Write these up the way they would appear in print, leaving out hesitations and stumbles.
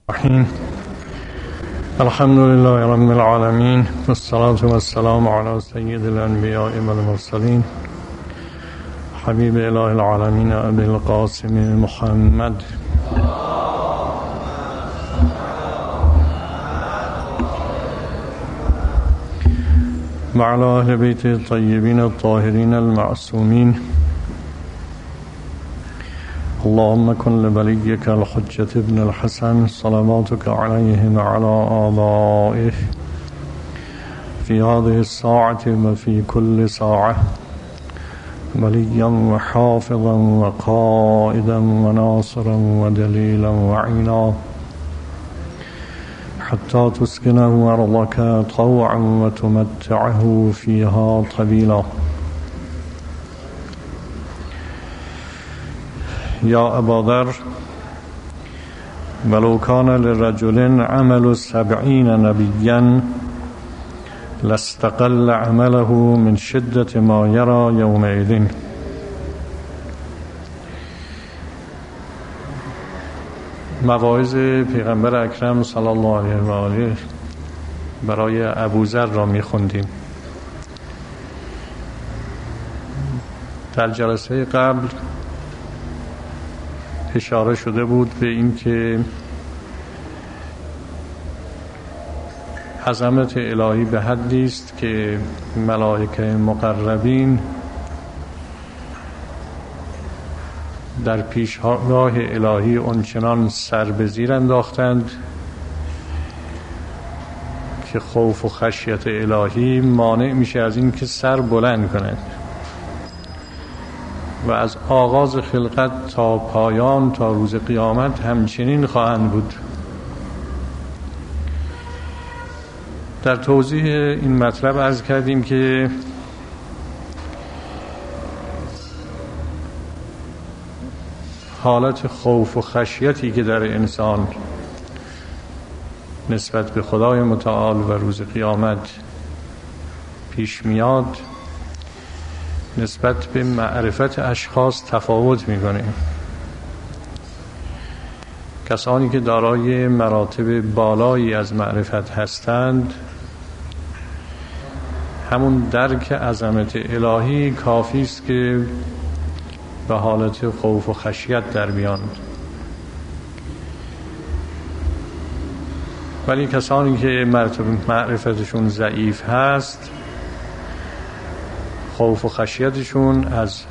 الرحيم. الحمد لله رب العالمين، والصلاة والسلام على سيد الأنبياء والمرسلين حبيب إله العالمين أبي القاسم محمد وعلى أهل بيت الطيبين الطاهرين المعصومين. اللهم كن لوليك الحجة ابن الحسن صلواتك عليه وعلى آبائه في هذه الساعة وفي كل ساعة وليا وحافظا وقائدا وناصرا ودليلا وعينا حتى تسكنه أرضك طوعا وتمتعه فيها طويلا. يا أبا ذر، ولو كان للرجل عمل 70 نبيا لاستقل عمله من شدة ما يرى يومئذ. مواعظ پیغمبر اکرم صلی الله علیه و آله برای ابوذر را می‌خواندیم. در جلسه قبل اشاره شده بود به این که عظمت الهی به حدی است که ملائکه مقربین در پیشگاه الهی آنچنان سر به زیر انداختند که خوف و خشیت الهی مانع میشه از این که سر بلند کنند و از آغاز خلقت تا پایان تا روز قیامت همچنین خواهند بود. در توضیح این مطلب عرض کردیم که حالت خوف و خشیتی که در انسان نسبت به خدای متعال و روز قیامت پیش میاد نسبت به معرفت اشخاص تفاوت میکنه. کسانی که دارای مراتب بالایی از معرفت هستند همون درک عظمت الهی کافی است که به حالت خوف و خشیت در بیان. ولی کسانی که معرفتشون ضعیف هست خوف و خشیتشون از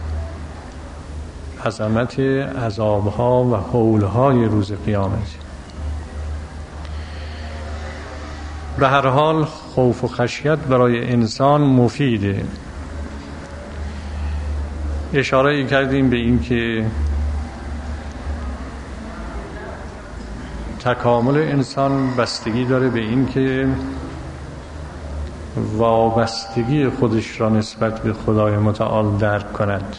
عظمت عذابها و هولهای روز قیامت. به هر حال خوف و خشیت برای انسان مفیده. اشاره کردیم به این که تکامل انسان بستگی داره به این که وابستگی خودش را نسبت به خدای متعال درک کند.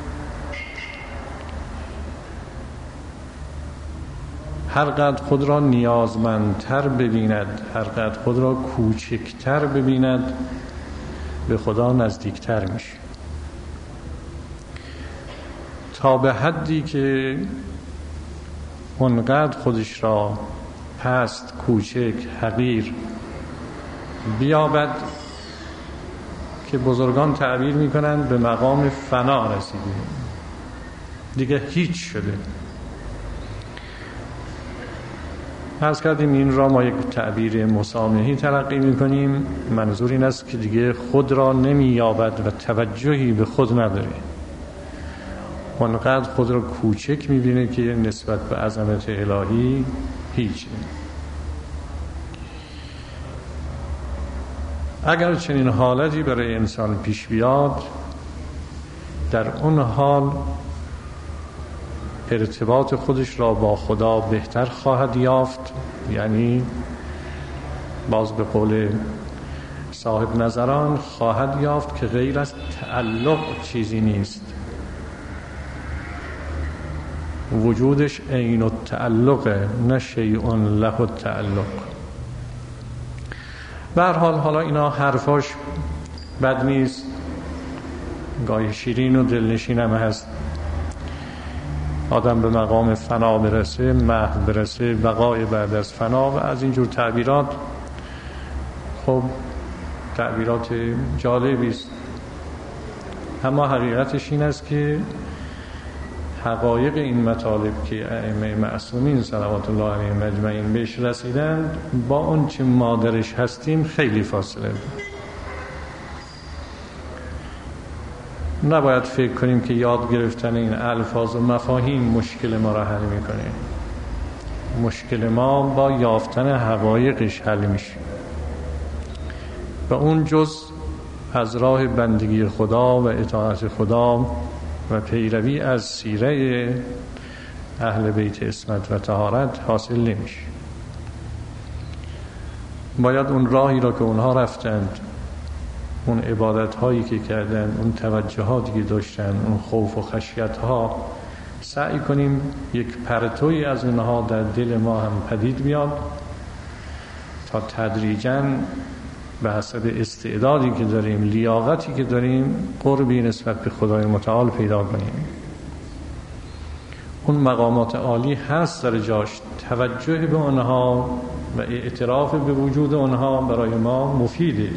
هر قدر خود را نیازمندتر ببیند، هر قدر خود را کوچکتر ببیند، به خدا نزدیکتر میشه. تا به حدی که اونقدر خودش را پست، کوچک، حقیر بیابد که بزرگان تعبیر میکنند به مقام فنا رسیده، دیگه هیچ شده. عرض کردیم این را ما یک تعبیر مسامحی تلقی میکنیم. منظور این است که دیگه خود را نمییابد و توجهی به خود نداره، اونقدر خود را کوچک میبینه که نسبت به عظمت الهی هیچه. اگر چنین حالتی برای انسان پیش بیاد، در اون حال ارتباط خودش را با خدا بهتر خواهد یافت. یعنی باز به قول صاحب نظران خواهد یافت که غیر از تعلق چیزی نیست، وجودش عین التعلق نه شیء له التعلق. به هر حال حالا اینا حرفاش بد نیست، گاهی شیرین و دلنشین هم هست. آدم به مقام فنا برسه، محو برسه، بقای بعد از فنا و از اینجور تعبیرات. خب تعبیرات جالبی است، اما حقیقتش این است که حقایق این مطالب که ائمه معصومین صلوات الله علیهم اجمعین بهش رسیدند با اون چه ما درش هستیم خیلی فاصله داره. نباید فکر کنیم که یاد گرفتن این الفاظ و مفاهیم مشکل ما را حل میکنه. مشکل ما با یافتن حقایقش حل میشه و اون جز از راه بندگی خدا و اطاعت خدا و پیروی از سیره اهل بیت عصمت و طهارت حاصل نمیشه. باید اون راهی را که اونها رفتند، اون عبادت هایی که کردند، اون توجهاتی که داشتند، اون خوف و خشیت ها، سعی کنیم یک پرتوی از اونها در دل ما هم پدید بیاد تا تدریجاً به حسب استعدادی که داریم، لیاقتی که داریم، قربی نسبت به خدای متعال پیدا کنیم. اون مقامات عالی هست در جاش، توجه به اونها و اعتراف به وجود اونها برای ما مفیده،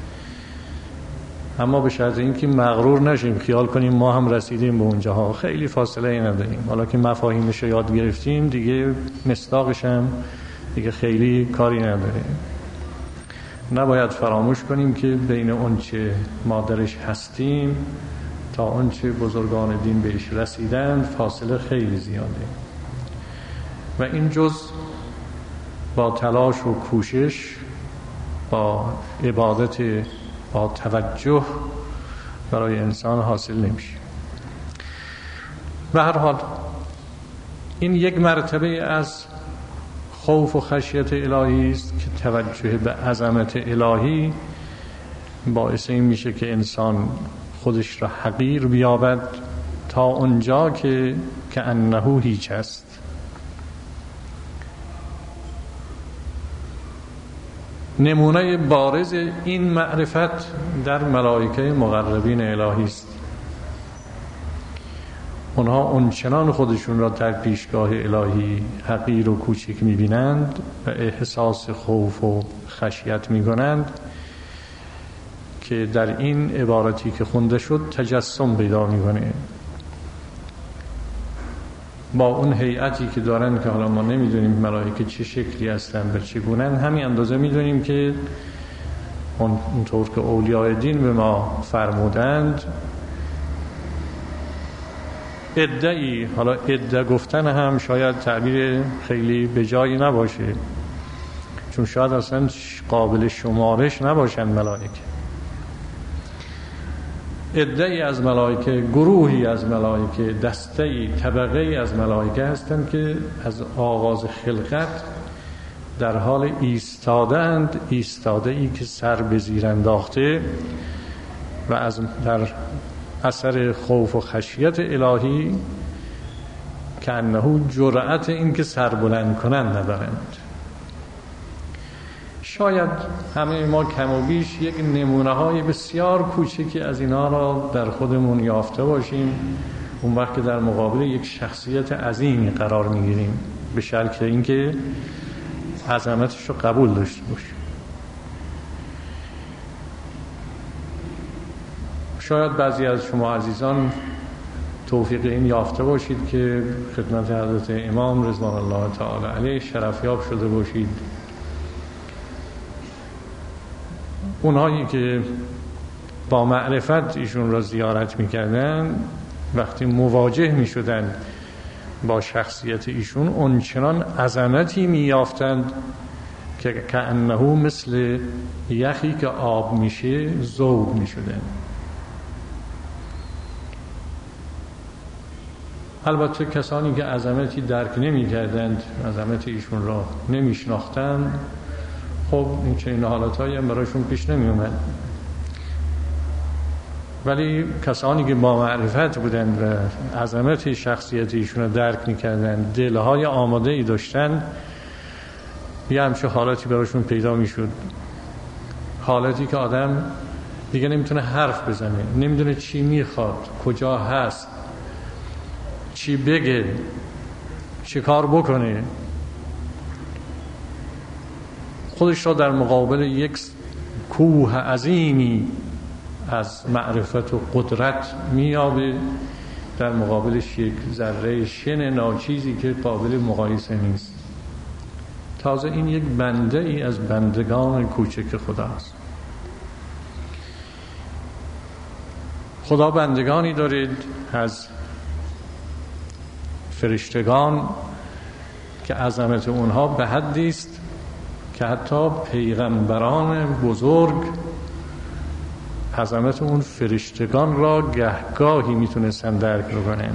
اما به شرط اینکه مغرور نشیم، خیال کنیم ما هم رسیدیم به اونجاها. خیلی فاصله ای نداریم. حالا که مفاهیمش رو یاد گرفتیم دیگه مصداقش هم دیگه خیلی کاری نداره. نباید فراموش کنیم که بین اون چه ما درش هستیم تا اون چه بزرگان دین بهش رسیدند فاصله خیلی زیاده و این جز با تلاش و کوشش، با عبادت، با توجه برای انسان حاصل نمیشه. به هر حال این یک مرتبه از خوف و خشیت الهی است که توجه به عظمت الهی باعث این میشه که انسان خودش را حقیر بیابد تا اونجا که انه هیچ است. نمونه بارز این معرفت در ملائکه مقربین الهی است. اونها اونچنان خودشون را در پیشگاه الهی حقیر و کوچک میبینند و احساس خوف و خشیت میکنند که در این عبارتی که خونده شد تجسم پیدا میکنه. با اون هیئتی که دارن که حالا ما نمیدونیم ملائکه چه شکلی هستن و چگونن، همین اندازه میدونیم که اونطور که اولیاء دین به ما فرمودند عده‌ای، حالا عده گفتن هم شاید تعبیر خیلی به جایی نباشه چون شاید اصلا قابل شمارش نباشن ملائکه. عده‌ای از ملائکه، گروهی از ملائکه، دسته‌ای، طبقه‌ای از ملائکه هستند که از آغاز خلقت در حال ایستادند، ایستاده‌ای که سر به زیر انداخته و از در اثر خوف و خشیت الهی که انه جرأت این که سر بلند کنند ندارند. شاید همه ما کم و بیش یک نمونه های بسیار کوچکی از اینا را در خودمون یافته باشیم اون وقت که در مقابل یک شخصیت عظیمی قرار میگیریم، به شرط اینکه عظمتش رو قبول داشته باشیم. شاید بعضی از شما عزیزان توفیق این یافته باشید که خدمت حضرت امام رضوان الله تعالی علیه شرفیاب شده باشید. اونهایی که با معرفت ایشون را زیارت میکردن وقتی مواجه میشدن با شخصیت ایشون اونچنان عظمتی میافتند که کأنه مثل یخی که آب میشه ذوب میشدن. البته کسانی که عظمتی درک نمی‌کردند، عظمت ایشون را نمی‌شناختند، خب این چنین حالاتایی هم برایشون پیش نمی‌اومد. ولی کسانی که با معرفت بودند و عظمت شخصیت ایشون را درک می‌کردند، دلهای آماده‌ای داشتند، یه همچه حالاتی برایشون پیدا می‌شد. حالتی که آدم دیگه نمی‌تونه حرف بزنه، نمی‌دونه چی می‌خواد، کجا هست، چی بگه، چی کار بکنه، خودش را در مقابل یک کوه عظیمی از معرفت و قدرت میابه، در مقابلش یک ذره شن ناچیزی که قابل مقایسه نیست. تازه این یک بنده ای از بندگان کوچک خداست. خدا بندگانی دارید از فرشتگان که عظمت اونها به حدی است که حتی پیغمبران بزرگ عظمت اون فرشتگان را گهگاهی میتونستن درک بکنن.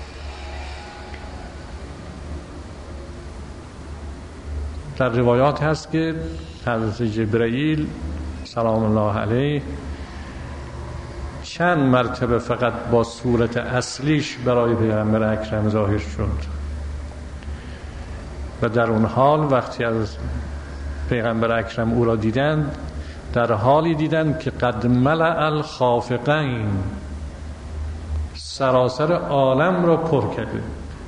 در روایات هست که حضرت جبرئیل سلام الله علیه چند مرتبه فقط با صورت اصلیش برای پیغمبر اکرم ظاهر شد و در اون حال وقتی از پیغمبر اکرم او را دیدند، در حالی دیدند که قد ملأ الخافقین، سراسر عالم را پر کرده.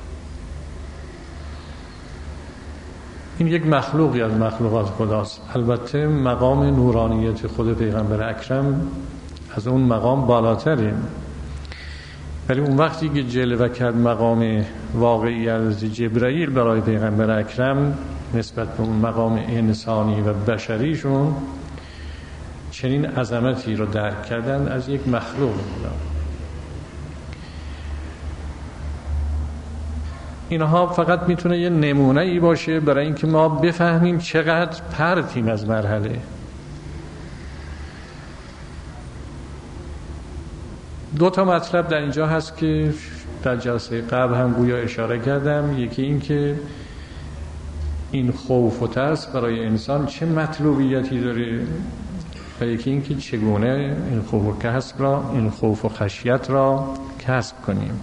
این یک مخلوقی از مخلوقات خداست. البته مقام نورانیت خود پیغمبر اکرم از اون مقام بالاتره، ولی اون وقتی که جلوه کرد مقام واقعی از جبرئیل برای پیغمبر اکرم نسبت به اون مقام انسانی و بشریشون، چنین عظمتی رو درک کردن از یک مخلوق خدا. اینها فقط میتونه یه نمونه ای باشه برای اینکه ما بفهمیم چقدر پرتیم از مرحله. دو تا مطلب در اینجا هست که در جلسه قبل هم گویا اشاره کردم. یکی این که این خوف و ترس برای انسان چه مطلوبیتی داره و یکی این که چگونه این خوف و خشیت را کسب کنیم.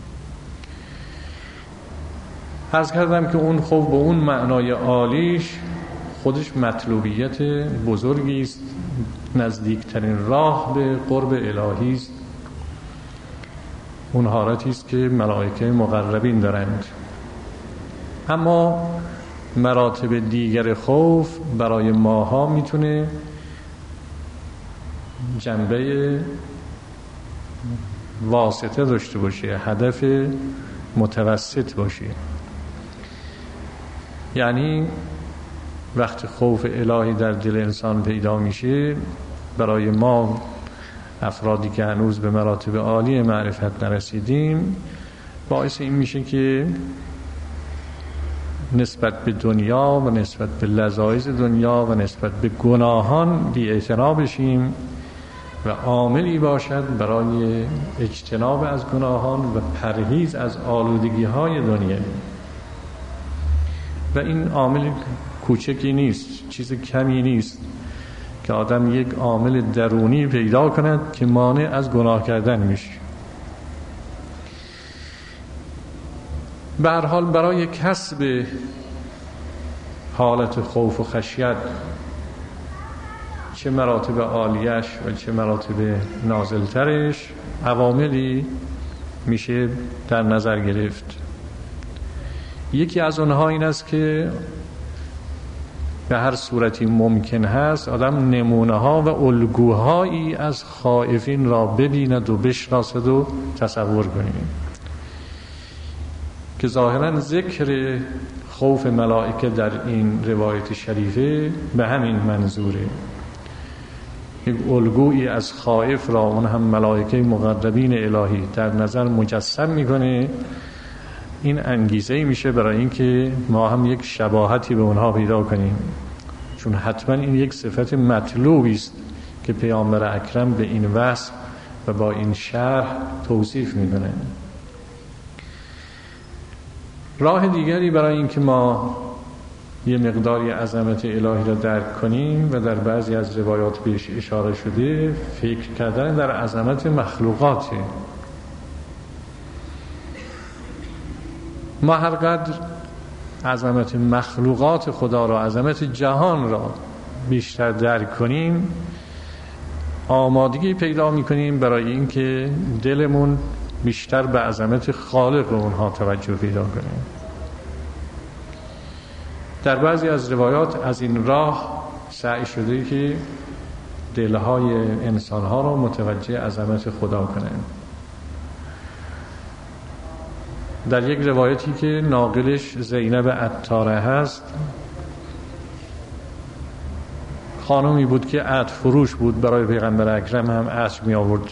عرض کردم که اون خوف به اون معنای عالیش خودش مطلوبیت بزرگی است، نزدیکترین راه به قرب الهی است. اون حالتی است که ملائکه مقربین دارند. اما مراتب دیگر خوف برای ماها میتونه جنبه واسطه داشته باشه، هدف متوسط باشه. یعنی وقتی خوف الهی در دل انسان پیدا میشه، برای ما افرادی که هنوز به مراتب عالی معرفت نرسیدیم، باعث این میشه که نسبت به دنیا و نسبت به لذایذ دنیا و نسبت به گناهان بی‌اعتنا بشیم و عاملی باشد برای اجتناب از گناهان و پرهیز از آلودگی‌های دنیا. و این عامل کوچکی نیست، چیز کمی نیست که آدم یک عامل درونی پیدا کند که مانع از گناه کردن میشه. به هر حال برای کسب حالت خوف و خشیت، چه مراتب عالیش و چه مراتب نازلترش، عواملی میشه در نظر گرفت. یکی از اونها این است که به هر صورتی ممکن هست آدم نمونه ها و الگوهایی از خائفین را ببیند و بشناسد و تصور کنید که ظاهرا ذکر خوف ملائکه در این روایت شریفه به همین منظوره. یک الگویی از خائف را اون هم ملائکه مقربین الهی در نظر مجسم میکنه. این انگیزه میشه برای اینکه ما هم یک شباهتی به اونها پیدا کنیم، چون حتما این یک صفت مطلوبی است که پیامبر اکرم به این وصف و با این شرح توصیف میکنه. راه دیگری برای اینکه ما یه مقداری عظمت الهی را درک کنیم و در بعضی از روایات بهش اشاره شده، فکر کردن در عظمت مخلوقاته. ما هر قدر عظمت مخلوقات خدا را، عظمت جهان را بیشتر درک کنیم، آمادگی پیدا می‌کنیم برای اینکه دلمون بیشتر به عظمت خالق اونها توجه پیدا کنیم. در بعضی از روایات از این راه سعی شده که دلهای انسانها را متوجه عظمت خدا کنند. در یک روایتی که ناقلش زینب عطاره هست، خانمی بود که عطر فروش بود، برای پیغمبر اکرم هم عطر می آورد.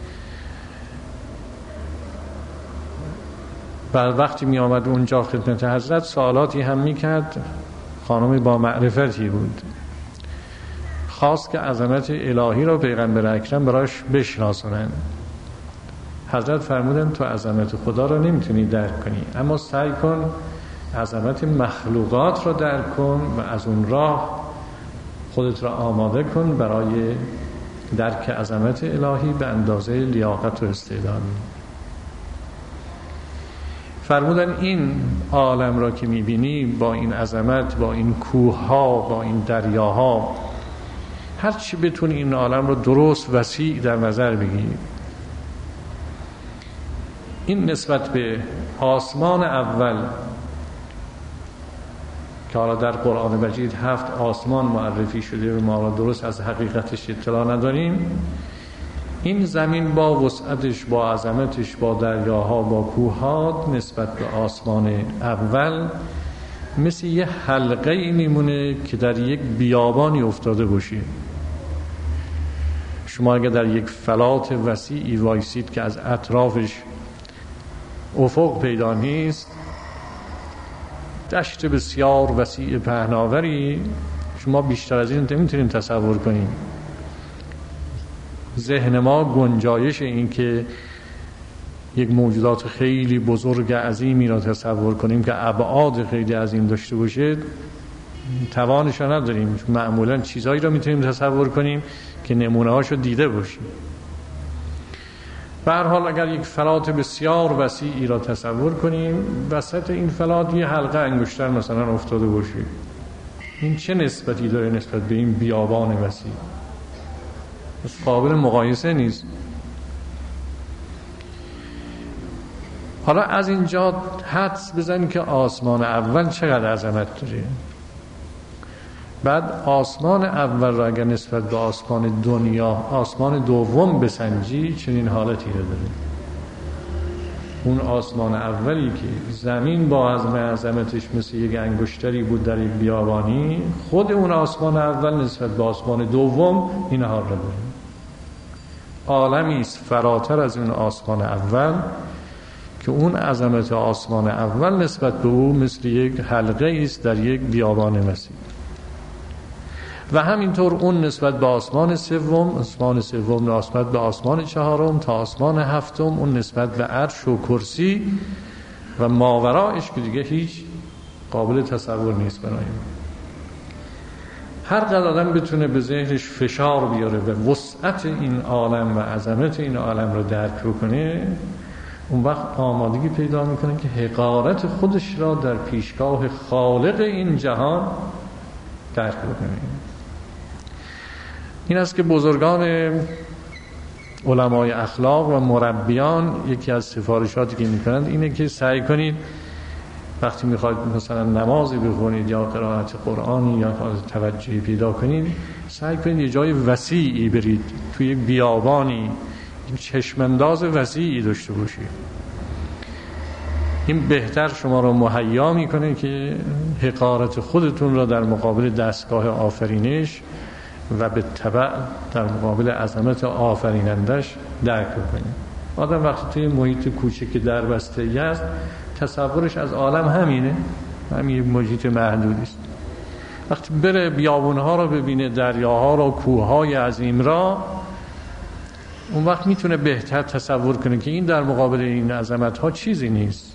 بعد وقتی می آمد اونجا خدمت حضرت سوالاتی هم می کرد. خانمی با معرفتی بود، خواست که عظمت الهی را پیغمبر اکرم برایش بشناسونند. حضرت فرمودند تو عظمت خدا را نمیتونی درک کنی، اما سعی کن عظمت مخلوقات را درک کن و از اون راه خودت را آماده کن برای درک عظمت الهی به اندازه لیاقت و استعداد. فرمودن این عالم را که میبینی با این عظمت، با این کوهها، با این دریاها، هر چی بتونی این عالم را درست وسیع در نظر بگیری. این نسبت به آسمان اول که حالا در قرآن مجید 7 آسمان معرفی شده و ما را درست از حقیقتش اطلاع نداریم، این زمین با وسعتش، با عظمتش، با دریاها، با کوهها نسبت به آسمان اول مثل یه حلقه ای میمونه که در یک بیابانی افتاده باشی. شما اگر در یک فلات وسیعی وایسید که از اطرافش افق پیدا نیست، دشت بسیار وسیع پهناوری، شما بیشتر از این نمیتونیم تصور کنیم. ذهن ما گنجایش این که یک موجودات خیلی بزرگ عظیمی را تصور کنیم که ابعاد خیلی عظیم داشته باشه توانش را نداریم. معمولا چیزایی را میتونیم تصور کنیم که نمونه هاشو دیده باشیم. به هر حال اگر یک فلات بسیار وسیعی را تصور کنیم، وسط این فلات یه حلقه انگشتر مثلا افتاده باشه، این چه نسبتی داره نسبت به این بیابان وسیع؟ قابل مقایسه نیست. حالا از اینجا حدس بزن که آسمان اول چقدر عظمت داره. بعد آسمان اول را اگر نسبت به آسمان دنیا، آسمان دوم بسنجی، چنین حالتی را داره. اون آسمان اولی که زمین با عظمتش مثل یک انگشتری بود در یک بیابانی، خود اون آسمان اول نسبت به آسمان دوم این حال را داره. عالمی است فراتر از اون آسمان اول که اون عظمت آسمان اول نسبت به او مثل یک حلقه است در یک بیابان وسیع. و همینطور اون نسبت به آسمان سوم نسبت به آسمان چهارم تا آسمان هفتم، اون نسبت به عرش و کرسی و ماورایش که دیگه هیچ قابل تصور نیست برای ما. هر قدر آدم بتونه به ذهنش فشار بیاره و وسعت این عالم و عظمت این عالم رو درک کنه، اون وقت آمادگی پیدا میکنه که حقارت خودش را در پیشگاه خالق این جهان درک کنه. این است که بزرگان علمای اخلاق و مربیان یکی از سفارشاتی که میکنند اینه که سعی کنید وقتی میخواید مثلا نمازی بخونید یا قرائت قرآنی یا توجهی پیدا کنید، سعی کنید یه جای وسیعی برید، توی یک بیابانی چشمانداز وسیعی داشته باشید. این بهتر شما را مهیا میکنه که حقارت خودتون را در مقابل دستگاه آفرینش و به تبع در مقابل عظمت آفرینندش درک کنید. آدم وقتی توی محیط کوچک دربسته‌ای است، تصورش از عالم همینه، همین محیط محدودی است. وقتی بره بیابونها را ببینه، دریاها را، کوههای عظیم را، اون وقت میتونه بهتر تصور کنه که این در مقابل این عظمت‌ها چیزی نیست.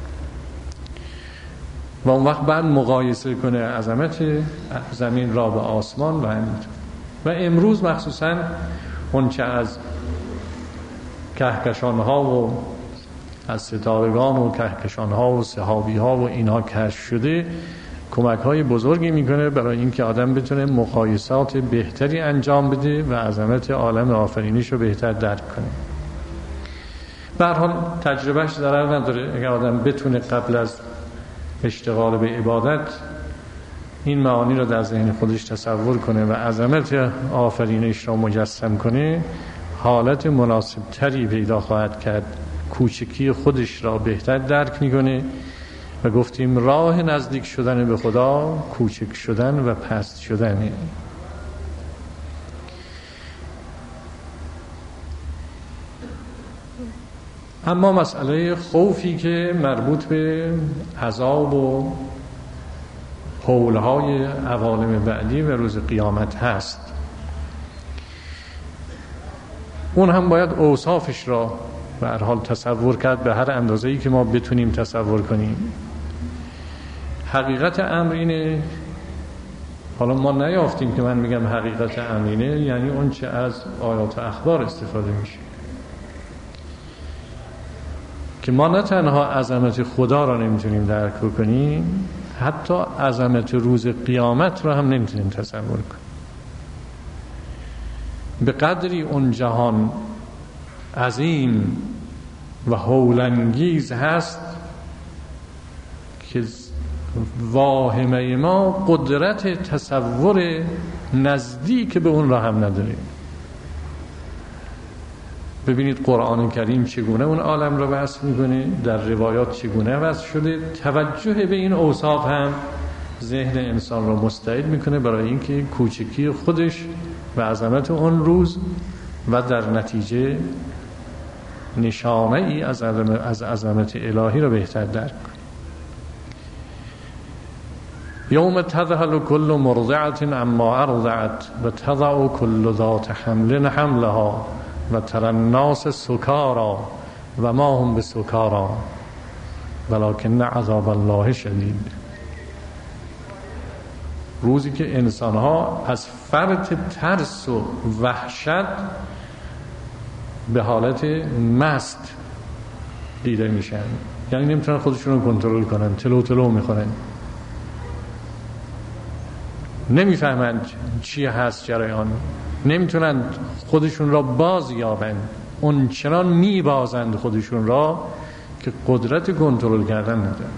و اون وقت بعد مقایسه کنه عظمت زمین را به آسمان و همینطور. و امروز مخصوصاً اون چه از کهکشان‌ها و از ستارگان و کهکشان‌ها و سحابی‌ها و اینها کشف شده، کمک‌های بزرگی میکنه برای اینکه آدم بتونه مقایسات بهتری انجام بده و عظمت عالم آفرینش رو بهتر درک کنه. به هر حال تجربهش ضرر نداره. اگر آدم بتونه قبل از اشتغال به عبادت این معانی رو در ذهن خودش تصور کنه و عظمت آفرینش را مجسم کنه، حالت مناسب تری پیدا خواهد کرد، کوچکی خودش را بهتر درک میکنه و گفتیم راه نزدیک شدن به خدا کوچک شدن و پست شدنه. اما مسئله خوفی که مربوط به عذاب و حولهای عوالم بعدی و روز قیامت هست، اون هم باید اوصافش را به هر حال تصور کرد به هر اندازه‌ای که ما بتونیم تصور کنیم. حقیقت امر اینه، حالا ما نیافتیم که من میگم حقیقت امر اینه یعنی اون چه از آیات و اخبار استفاده میشه، که ما نه تنها عظمت خدا را نمیتونیم درک بکنیم، حتی عظمت روز قیامت را هم نمیتونیم تصور کنیم. به قدری اون جهان عظیم و هولانگیز هست که واهمه ما قدرت تصور نزدیک به اون را هم نداریم. ببینید قرآن کریم چگونه اون عالم را وصف میکنه، در روایات چگونه وصف شده. توجه به این اوصاف هم ذهن انسان را مستعد میکنه برای اینکه کوچکی خودش و عظمت اون روز و در نتیجه نشانه ای از عظمت الهی را بهتر درک کنه. یوم تذهل کل مرضعة عما ارضعت و تضع کل ذات حمل حملها و تری الناس سکارا و ما هم بسکارا ولکن عذاب الله شدید. روزی که انسانها از فرط ترس و وحشت به حالت مست دیده میشن، یعنی نمیتونن خودشون رو کنترل کنن، تلو میخورن، نمیفهمند چی هست جریان، نمیتونن خودشون را باز یابند، اون چنان میبازند خودشون را که قدرت کنترل کردن ندارن.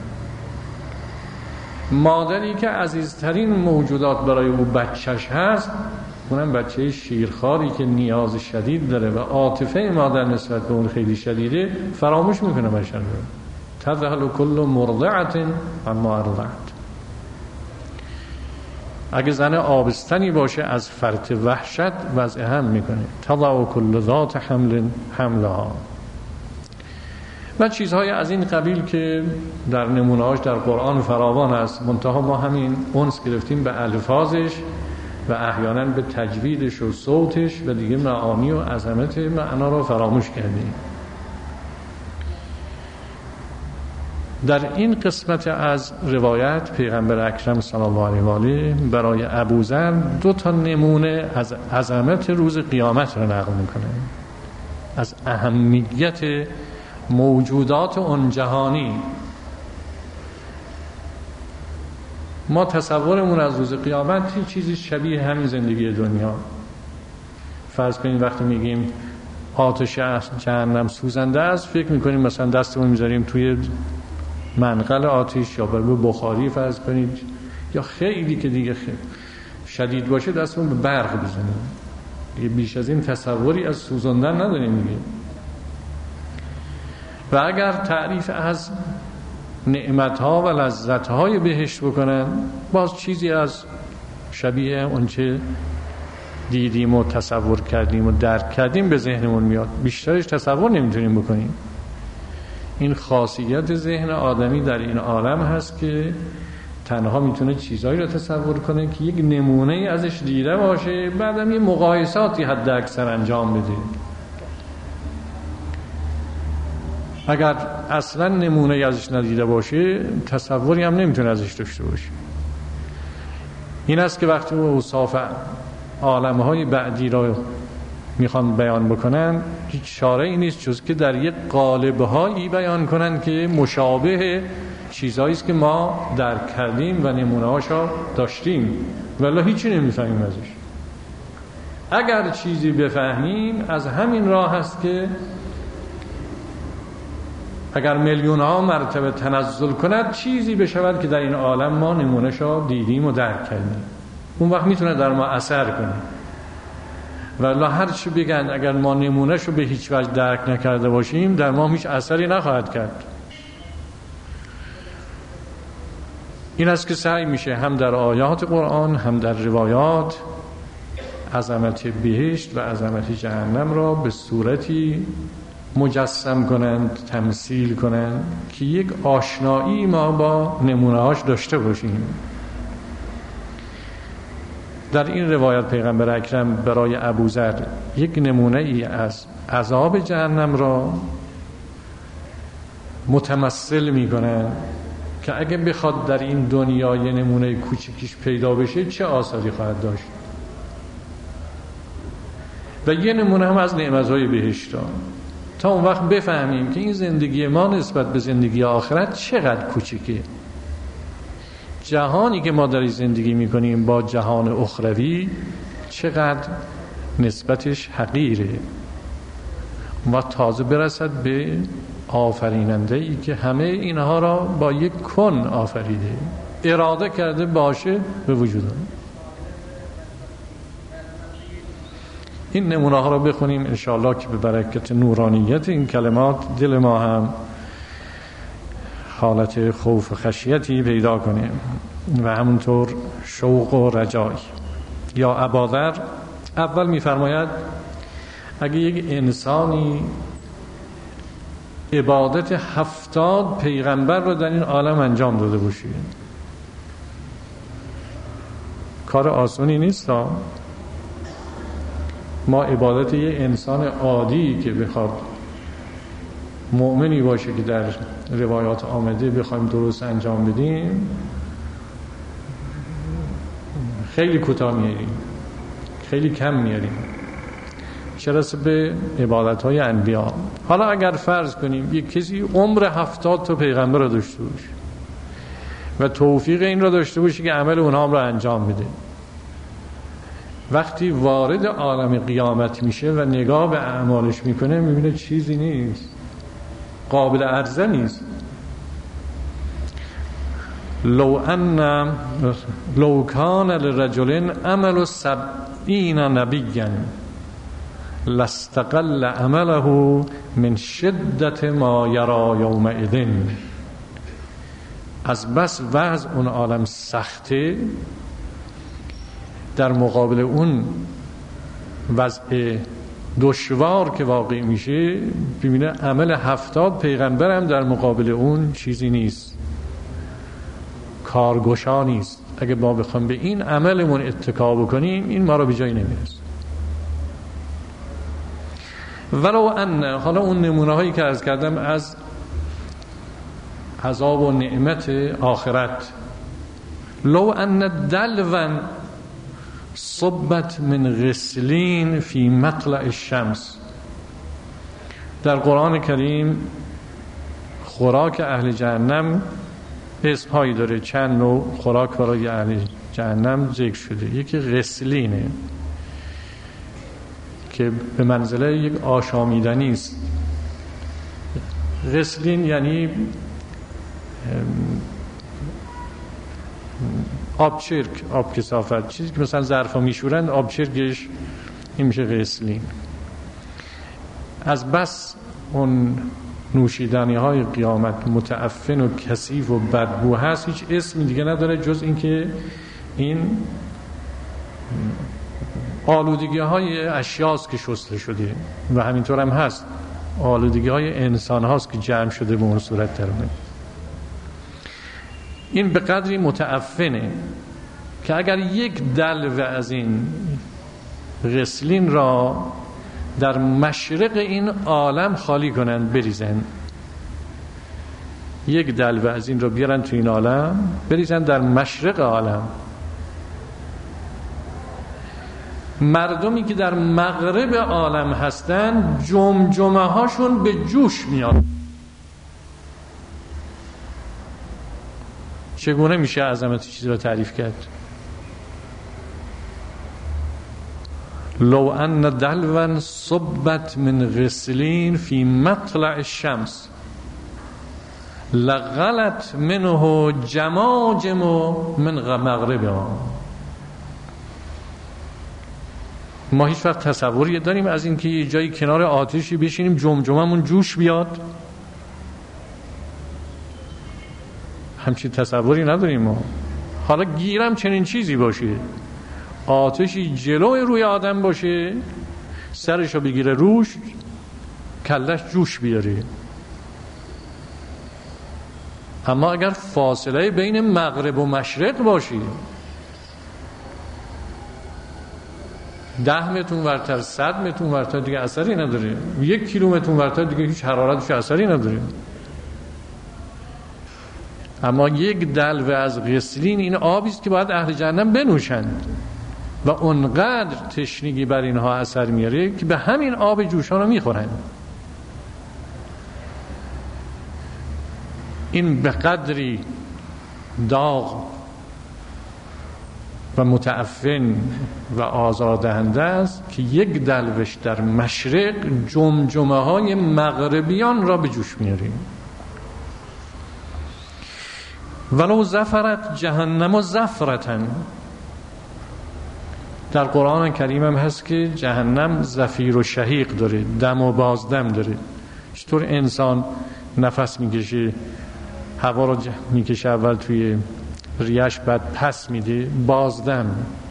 مادری که عزیزترین موجودات برای او بچهش هست، اونم بچه شیرخواری که نیاز شدید داره و عاطفه مادر نسبت به اون خیلی شدیده، فراموش میکنه بچه رو. تذهل کل مرضعة عما ارضعت. اگه زن آبستنی باشه از فرط وحشت وضع هم میکنه. تضع کل ذات حمل حملها و چیزهای از این قبیل که در نمونه‌هاش در قرآن فراوان است، منتها ما همین انس گرفتیم به الفاظش و احیانا به تجویدش و صوتش و دیگه معانی و عظمت معنا را فراموش کردیم. در این قسمت از روایت پیغمبر اکرم صلی الله علیه و آله برای ابوذر 2 نمونه از عظمت روز قیامت را نقل میکنه، از اهمیت موجودات اون جهانی. ما تصورمون از روز قیامت هیچ چیزی شبیه همین زندگی دنیا. فرض کنید وقتی میگیم آتش جهنم سوزنده است، فکر میکنیم مثلا دستمون میذاریم توی منقل آتش یا به بخاری فرض کنید، یا خیلی که دیگه خیلی شدید باشه دستمون به برق بزنیم. بیش از این تصوری از سوزاندن نداریم دیگه. و اگر تعریف از نعمت‌ها و لذت‌های بهشت بکنن، باز چیزی از شبیه اونچه دیدیم و تصور کردیم و درک کردیم به ذهنمون میاد، بیشترش تصور نمیتونیم بکنیم. این خاصیت ذهن آدمی در این عالم هست که تنها میتونه چیزایی رو تصور کنه که یک نمونه ازش دیده باشه، بعدم یه مقایساتی حد اکثر انجام بده. اگر اصلا نمونه ازش ندیده باشه، تصوری هم نمیتونه ازش داشته باشه. این است که وقتی اوصاف عالم‌های بعدی را میخوان بیان بکنن، هیچ چاره‌ای نیست جز که در یک قالب‌هایی بیان کنن که مشابه چیزایی است که ما درک کردیم و نمونه‌هاشو داشتیم، ولی هیچی نمیفهمیم ازش. اگر چیزی بفهمیم، از همین راه هست که اگر میلیون ها مرتبه تنزل کند چیزی بشود که در این عالم ما نمونه‌شو دیدیم و درک کردیم، اون وقت میتونه در ما اثر کنه. ولی هر چی بگن اگر ما نمونه‌شو به هیچ وجه درک نکرده باشیم در ما هیچ اثری نخواهد کرد. این است که سعی میشه هم در آیات قرآن هم در روایات عظمت بهشت و عظمت جهنم را به صورتی مجسم کنند، تمثیل کنند که یک آشنایی ما با نمونه‌هاش داشته باشیم. در این روایت پیغمبر اکرم برای ابوذر یک نمونه ای از عذاب جهنم را متمثل می‌کنند که اگه بخواد در این دنیا یه نمونه کوچیکیش پیدا بشه چه آثاری خواهد داشت. و یه نمونه هم از نعمت‌های بهشت تا اون وقت بفهمیم که این زندگی ما نسبت به زندگی آخرت چقدر کوچیکه. جهانی که ما در زندگی میکنیم با جهان اخروی چقدر نسبتش حقیره و تازه برسد به آفریننده ای که همه اینها را با یک کن آفریده، اراده کرده باشه به وجود. این نمونه ها را بخونیم انشاءالله که به برکت نورانیت این کلمات دل ما هم حالت خوف و خشیتی پیدا کنیم و همونطور شوق و رجای. یا اباذر اول می‌فرماید اگه یک انسانی عبادت 70 پیغمبر رو در این عالم انجام داده باشه، کار آسونی نیست. ما عبادت یه انسان عادی که بخواد مؤمنی باشه که در روایات آمده بخوایم درست انجام بدیم خیلی کوتاه میاریم، خیلی کم میاریم، چه رسه به عبادت‌های انبیا. حالا اگر فرض کنیم یک کسی عمر 70 تا پیغمبر رو داشته باشه و توفیق این رو داشته باشه که عمل اونها رو انجام بده، وقتی وارد عالم قیامت میشه و نگاه به اعمالش میکنه میبینه چیزی نیست، قابل عرضه نیست. لو کان لرجل عمل 70 نبیا لاستقل عمله من شدت ما یرا یومئذ. از بس وضع اون عالم سخته، در مقابل اون وضع دشوار که واقع میشه ببینه عمل 70 پیغمبر هم در مقابل اون چیزی نیست، کارگشا نیست. اگه ما بخوام به این عملمون اتکا بکنیم این ما رو به جایی نمیرسه. ولو ان، حالا اون نمونه هایی که عرض کردم از عذاب و نعمت آخرت، لو ان دلوا صبت من غسلین فی مطلع الشمس. در قرآن کریم خوراک اهل جهنم اسمهایی داره، چند نوع خوراک برای اهل جهنم ذکر شده. یکی غسلینه که به منزله یک آشامیدنی است. غسلین یعنی آب چرک، آب کثافت، چیزی که مثلا ظرفا میشورند آب چرکش این میشه غسلین. از بس اون نوشیدنی های قیامت متعفن و کثیف و بدبو هست، هیچ اسمی دیگه نداره جز این که این آلودگی های اشیاست که شسته شده و همینطور هم هست، آلودگی های انسان هاست که جمع شده به اون صورت درمه. این به قدری متعفنه که اگر یک دلو از این غسلین را در مشرق این عالم خالی کنند، بریزن، یک دلو از این را بیارن تو این عالم بریزن در مشرق عالم، مردمی که در مغرب عالم هستن جمجمه هاشون به جوش میاد. چگونه میشه عظمت چیزی رو تعریف کرد؟ لو ان دلوا صبت من غسلین فی مطلع الشمس. لغلت منه جماجم من مغربها. ما هیچ وقت تصوری داریم از اینکه یه جایی کنار آتشی بشینیم جمجممون جوش بیاد؟ همچین تصوری نداریم ما. حالا گیرم چنین چیزی باشه، آتشی جلوی روی آدم باشه، سرشو بگیره روش، کلش جوش بیاره. اما اگر فاصله بین مغرب و مشرق باشه، 10 متر ورتر، 100 متر ورتر، دیگه اثری نداره. 1 کیلومتر ورتر دیگه هیچ حرارتش اثری نداره. اما یک دلو از غسلین این آبی است که باید اهل جهنم بنوشند و اونقدر تشنگی بر اینها اثر میاره که به همین آب جوشان رو میخورن. این به قدری داغ و متعفن و آزاردهنده است که یک دلوش در مشرق جمجمه های مغربیان را به جوش میاره. ولو زفرت جهنم زفرتن. در قرآن کریم هم هست که جهنم زفیر و شهیق داره، دم و بازدم داره. چطور انسان نفس میکشه، هوا رو میکشه اول توی ریش، بعد پس میده، بازدم.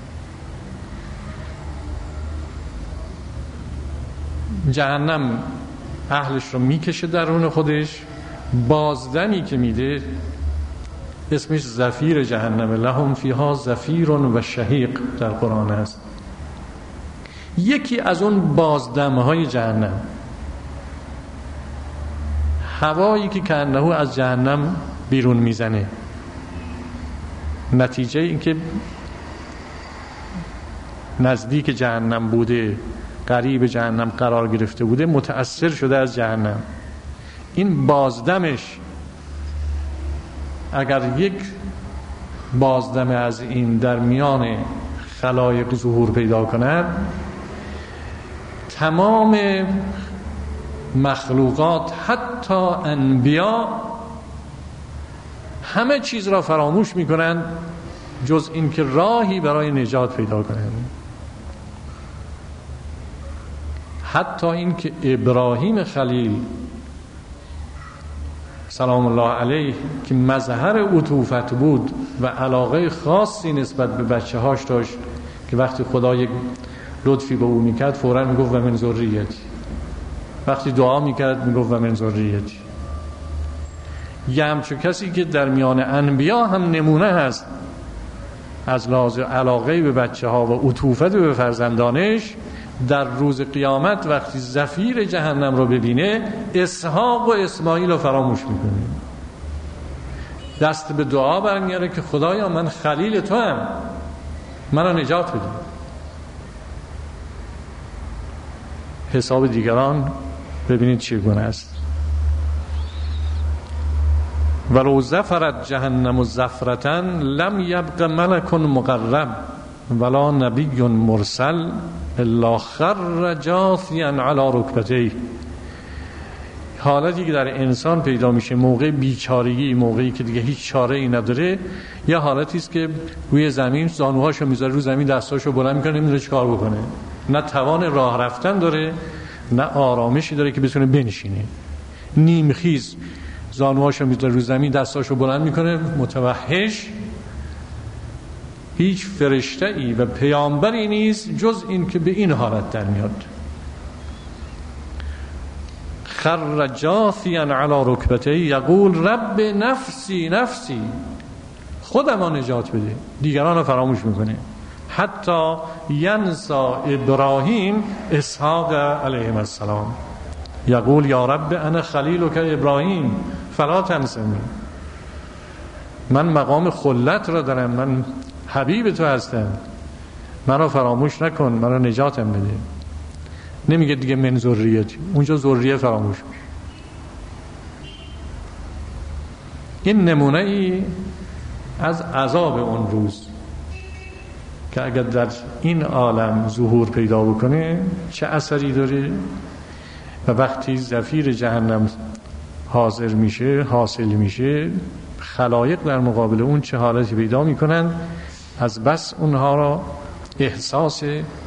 جهنم اهلش رو میکشه درون خودش، بازدمی که میده اسمش زفیر جهنم. لهم فیها زفیر و شهیق در قرآن است. یکی از اون بازدمهای جهنم، هوایی که کأنه از جهنم بیرون میزنه. نتیجه این که نزدیک جهنم بوده، قریب جهنم قرار گرفته بوده، متأثر شده از جهنم. این بازدمش اگر یک بازدم از این در میان خلایق ظهور پیدا کند، تمام مخلوقات حتی انبیا همه چیز را فراموش میکنند جز این که راهی برای نجات پیدا کنند. حتی این که ابراهیم خلیل سلام الله علیه که مظهر عطوفت بود و علاقه خاصی نسبت به بچه هاش داشت که وقتی خدا یک لطفی به او میکرد فوراً میگفت و من ذریتی، وقتی دعا میکرد میگفت و من ذریتی. یه همچون کسی که در میان انبیا هم نمونه هست از لحاظ علاقه به بچه ها و عطوفت به فرزندانش، در روز قیامت وقتی زفیر جهنم رو ببینه اسحاق و اسماعیل رو فراموش میکنه، دست به دعا برمیاره که خدایا من خلیل تو هم، منو نجات بده. حساب دیگران ببینید چگونه است. ولو زفرت جهنم زفرتن لم یبق ملک مقرب ولا نبی مرسل الا خر جاثیا علی رکبتیه. حالتی که در انسان پیدا میشه موقع بیچارگی، موقعی که دیگه هیچ چاره ای نداره، یه حالتی است که روی زمین زانوهاشو میذاره رو زمین، دستاشو بلند میکنه، نمیدونه چیکار بکنه. نه توان راه رفتن داره، نه آرامشی داره که بتونه بنشینه. نیمخیز زانوهاشو میذاره رو زمین، دستاشو بلند میکنه، متوحش. هیچ فرشته‌ای و پیامبری نیست جز این که به این حالت در میاد. خر جاثیا علی رکبتیه یقول رب نفسی نفسی، خودم رو نجات بده، دیگران رو فراموش میکنه. حتی ینسا ابراهیم اسحاق علیه السلام یقول یا رب انا خلیلک ابراهیم فلا تنسنی. من مقام خلت را دارم، من حبیب تو هستم، من رو فراموش نکن، من رو نجاتم بده. نمیگه دیگه من ذریتی، اونجا ذریه فراموش میشه. این نمونه ای از عذاب اون روز که اگر در این عالم ظهور پیدا بکنه چه اثری داره. و وقتی زفیر جهنم حاضر میشه، حاصل میشه، خلایق در مقابل اون چه حالتی پیدا میکنن، از بس اونها را احساس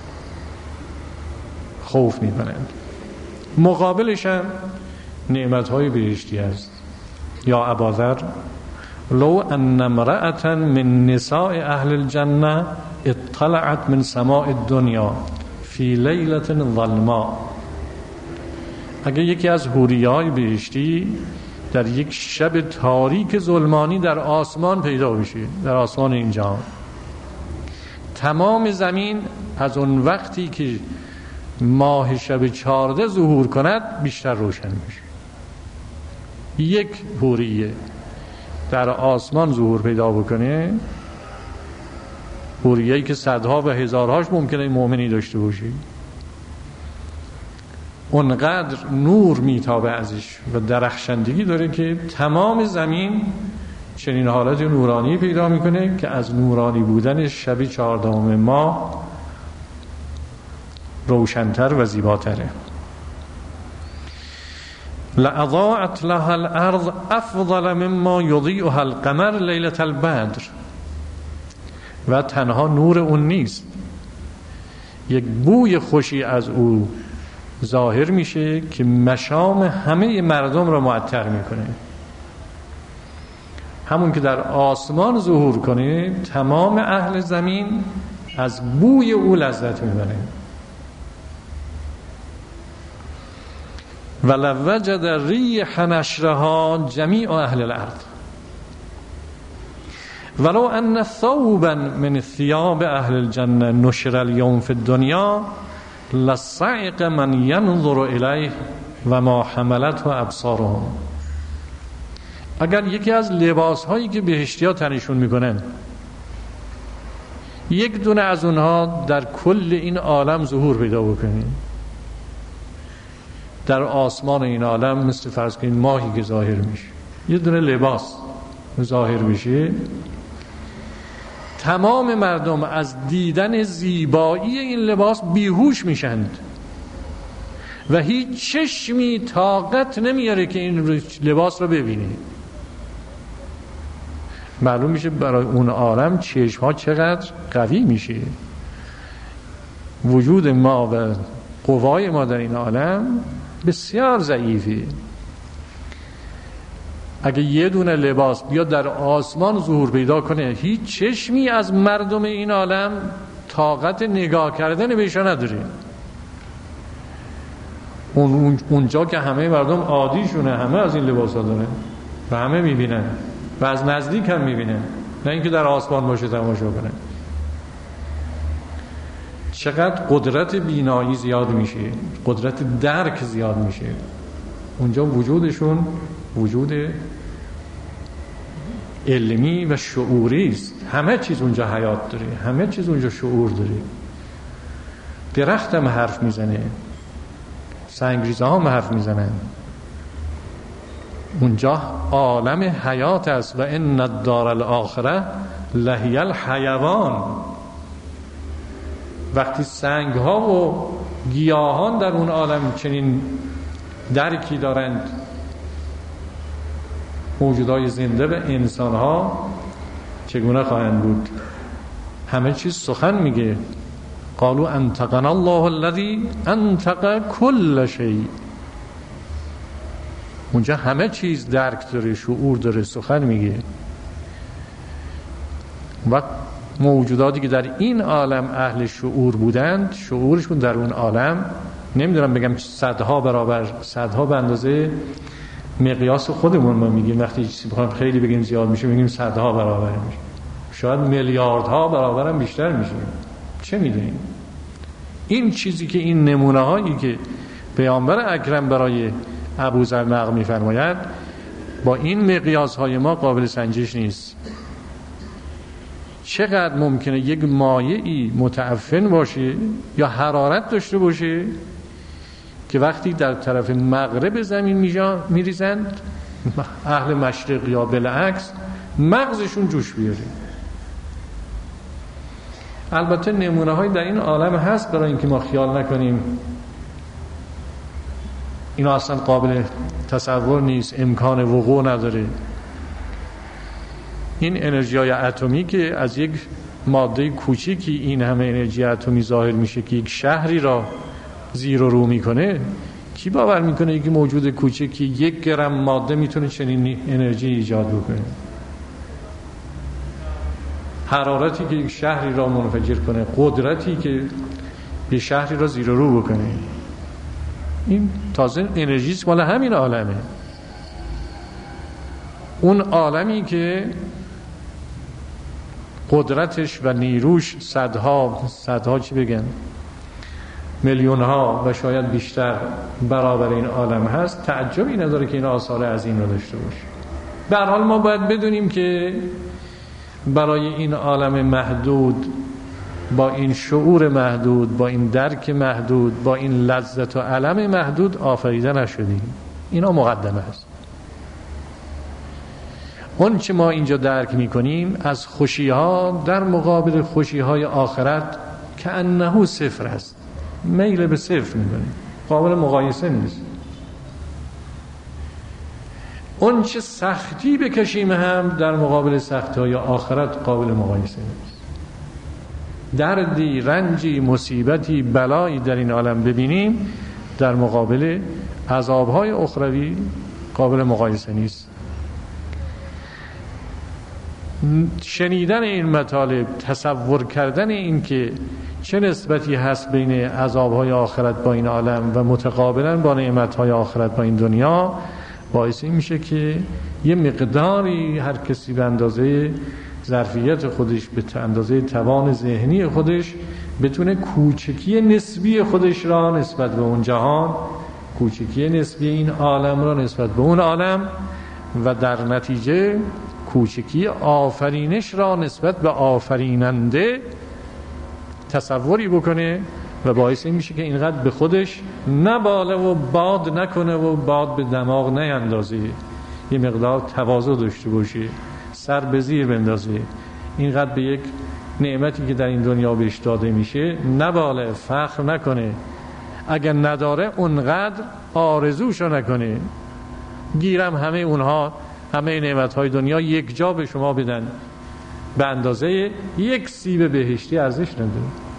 خوف میکنند. مقابلش هم نعمتهای بهشتی است. یا اباذر لو ان امرأة من نساء اهل الجنه اطلعت من سماء الدنیا فی لیلة ظلماء، اگر یکی از حوریای بهشتی در یک شب تاریک ظلمانی در آسمان پیدا بشه، در آسمان این جهان، تمام زمین از اون وقتی که ماه شب 14 ظهور کند بیشتر روشن میشه. یک حوریه در آسمان ظهور پیدا بکنه، حوریه‌ای که صدها و هزارهاش ممکنه مؤمنی داشته باشه، اونقدر نور میتابه ازش و درخشندگی داره که تمام زمین چنین حالت نورانی پیدا میکنه که از نورانی بودن شب 14 ماه روشنتر و زیباتره. لأضاءت لها الارض افضل مما یضیئها القمر لیلة البدر. و تنها نور اون نیست، یک بوی خوشی از او ظاهر میشه که مشام همه مردم را معطر میکنه. همون که در آسمان ظهور کنه تمام اهل زمین از بوی او لذت میبره. ولو وجد ریح نشرها جمیع اهل الارض ولو ان ثوبا من ثياب اهل الجنه نشر اليوم في الدنيا لصعق من ينظر الیه و ما حملته ابصارهم. اگر یکی از لباس هایی که بهشتی‌ها تنشون میکنن یک دونه از اونها در کل این عالم ظهور پیدا بکنه، در آسمان این عالم، مثل فرض کنید ماهی که ظاهر میشه، یه دونه لباس ظاهر میشه، تمام مردم از دیدن زیبایی این لباس بیهوش میشند و هیچ چشمی طاقت نمیاره که این لباس رو ببینه. معلوم میشه برای اون عالم چشم ها چقدر قوی میشه. وجود ما و قوای ما در این عالم بسیار ضعیفه. اگه یه دونه لباس بیاد در آسمان ظهور پیدا کنه، هیچ چشمی از مردم این عالم طاقت نگاه کردن بهشون نداره. اونجا که همه مردم عادیشونه، همه از این لباس ها داره و همه میبینن و از نزدیک هم میبینن، نه اینکه در آسمان باشه تماشا کنه. چقدر قدرت بینایی زیاد میشه، قدرت درک زیاد میشه. اونجا وجودشون وجود علمی و شعوری است. همه چیز اونجا حیات داره، همه چیز اونجا شعور داره. درخت هم حرف میزنه، سنگریزه هم حرف میزنن. اونجا عالم حیات است. و ان الدار الاخره لهی الحیوان. وقتی سنگ ها و گیاهان در اون عالم چنین درکی دارند، موجودات زنده و انسان ها چگونه خواهند بود؟ همه چیز سخن میگه. قالوا انطقنا الله الذي انطق كل شيء. اونجا همه چیز درک داره، شعور داره، سخن میگه. و موجوداتی که در این عالم اهل شعور بودند، شعورشون در اون عالم نمیدونم بگم صدها برابر، صدها به اندازه مقیاس خودمون ما میگیم. وقتی چیزی بخوایم خیلی بگیم زیاد میشه میگیم صدها برابر میشه، شاید میلیاردها برابر هم بیشتر میشه، چه میدونیم. این چیزی که این نمونه هایی که پیامبر اکرم برای ابوذر نقل میفرماید با این مقیاس های ما قابل سنجش نیست. چقدر ممکنه یک مایعی متعفن باشه یا حرارت داشته باشه که وقتی در طرف مغرب زمین میریزند اهل مشرق یا بالعکس مغزشون جوش بیاره. البته نمونه های در این عالم هست برای اینکه ما خیال نکنیم اینا اصلا قابل تصور نیست، امکان وقوع نداره. این انرژی های اتمی که از یک ماده کوچیکی این همه انرژی اتمی ظاهر میشه که یک شهری را زیر و رو میکنه، کی باور میکنه یک موجود کوچیکی 1 گرم ماده میتونه چنین انرژی ایجاد بکنه؟ حرارتی که یک شهری را منفجر کنه، قدرتی که یه شهری را زیر و رو بکنه، این تازه انرژیست مال همین عالمه. اون عالمی که قدرتش و نیروش صدها چی بگن، میلیون ها و شاید بیشتر برابر این عالم هست، تعجبی نداره که این آثار عظیم رو داشته باشه. به هر حال ما باید بدونیم که برای این عالم محدود، با این شعور محدود، با این درک محدود، با این لذت و الم محدود آفریده نشدیم. اینا مقدمه است. اون چه ما اینجا درک میکنیم از خوشی‌ها در مقابل خوشی‌های آخرت که انه صفر است، میل به صفر میکنیم، قابل مقایسه نیست. اون چه سختی بکشیم هم در مقابل سختی‌های آخرت قابل مقایسه نیست. دردی، رنجی، مصیبتی، بلایی در این عالم ببینیم در مقابل عذاب‌های اخروی قابل مقایسه نیست. شنیدن این مطالب، تصور کردن این که چه نسبتی هست بین عذاب‌های آخرت با این عالم و متقابلاً با نعمت‌های آخرت با این دنیا، باعث این میشه که یه مقداری هر کسی به اندازه ظرفیت خودش، به اندازه توان ذهنی خودش بتونه کوچکی نسبی خودش را نسبت به اون جهان، کوچکی نسبی این عالم را نسبت به اون عالم و در نتیجه کوچکی آفرینش را نسبت به آفریننده تصوری بکنه و باعث این میشه که اینقدر به خودش نباله و باد نکنه و باد به دماغ نیندازه، یه مقدار تواضع داشته باشه، سر به زیر بندازه، اینقدر به یک نعمتی که در این دنیا بهش داده میشه نباله، فخر نکنه، اگر نداره اونقدر آرزوشو نکنه. گیرم همه اونها، همه نعمتهای دنیا یک جا به شما بدن، به اندازه یک سیب بهشتی ارزش نداره.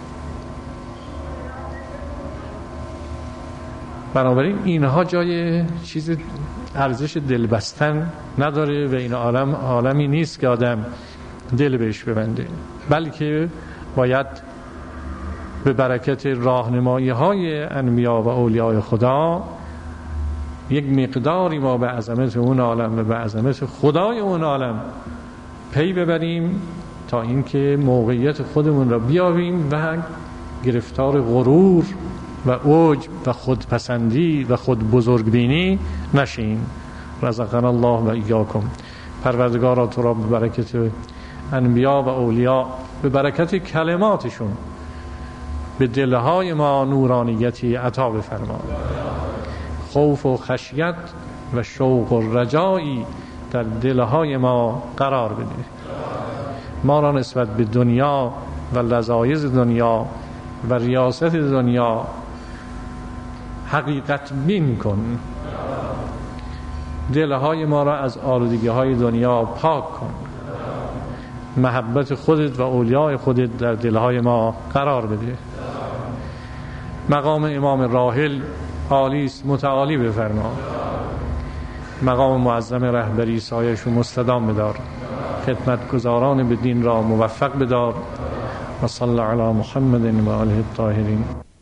بنابراین اینها جای چیز ارزش دل بستن نداره و این عالمی نیست که آدم دل بهش ببنده، بلکه باید به برکت راهنمایی های انبیا و اولیاء خدا یک مقداری ما به عظمت اون عالم و به عظمت خدای اون عالم پی ببریم تا اینکه موقعیت خودمون را بیابیم و گرفتار غرور و عجب و خودپسندی و خود بزرگبینی نشیم. رزقنا الله و ایاکم. پروردگارا تو را به برکت انبیا و اولیاء، به برکت کلماتشون به دلهای ما نورانیتی عطا بفرما، خوف و خشیت و شوق و رجایی در دلهای ما قرار بده، ما را نسبت به دنیا و لذایذ دنیا و ریاست دنیا حقیقت بین کن، دلهای ما را از آلودگی های دنیا پاک کن، محبت خودت و اولیاء خودت در دلهای ما قرار بده. مقام امام راحل عالی است، متعالی بفرما، مقام معظم رهبری سایش و مستدام بدار، خدمتگزاران به دین را موفق بدار. و صلی علی محمد و آله الطاهرین.